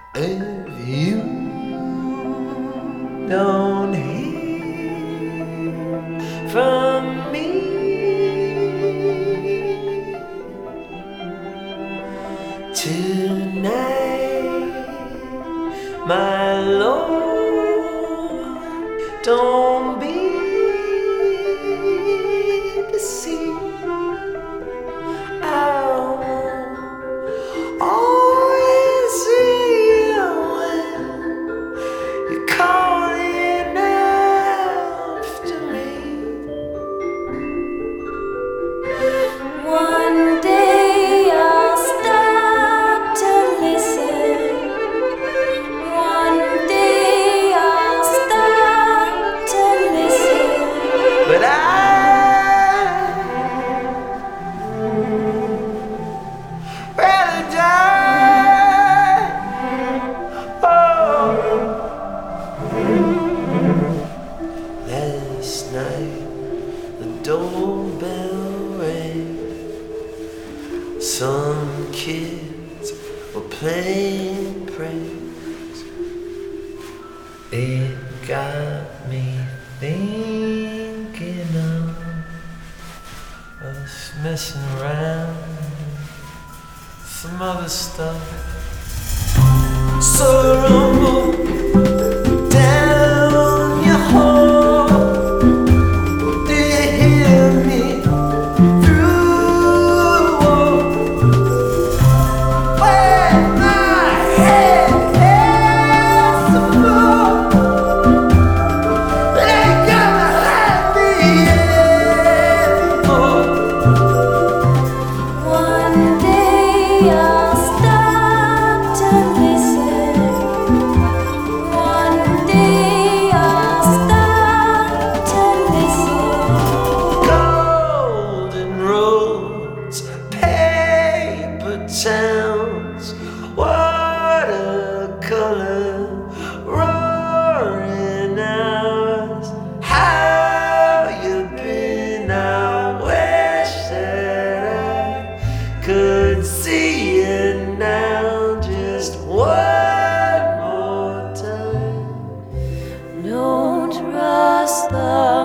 If you don't hear from me tonight, my Lord, don't be deceived. I won't always see you when you're calling after me. One day I'll stop to listen. One day I'll stop to listen. But rather die. Oh, last night the doorbell rang. Some kids were playing pranks. It got me thinking of us messing around, some other stuff. So rumble down your hall. Do you hear me through the wall? Where my head hits the floor, it ain't gonna hurt me anymore. One day I'll stop to listen. One day I'll stop to listen. Golden roads, paper towns, watercolor, roaring hours. How you been? I wish that I could see you now, just one more time. Don't trust the